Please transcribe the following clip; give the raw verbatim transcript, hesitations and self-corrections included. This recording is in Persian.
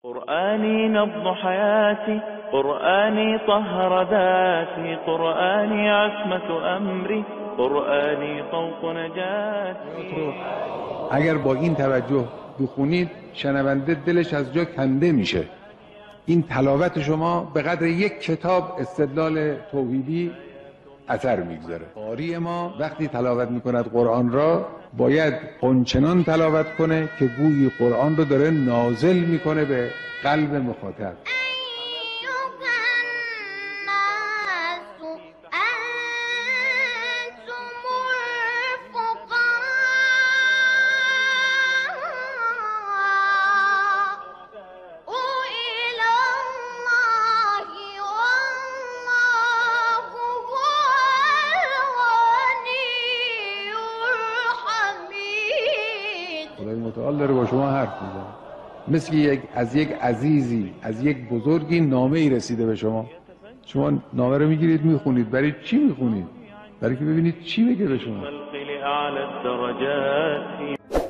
قرآني نبض حياتي، قرآني طهر ذاتي، قرآنی عصمت امری، قرآنی طوق نجاتی. اگر با این توجه بخونید شنونده دلش از جا کنده میشه. این تلاوت شما به قدر یک کتاب استدلال توحیدی اثر میگذاره. قاری ما وقتی تلاوت میکند قرآن را باید اونچنان تلاوت کنه که گویی قرآن رو داره نازل میکنه به قلب مخاطب. خدای متعال داره با شما حرف میزنه، مثل یک از یک عزیزی، از یک بزرگی نامه ای رسیده به شما. شما نامه رو میگیرید میخونید. برای چی میخونید؟ برای که ببینید چی میگه به شما.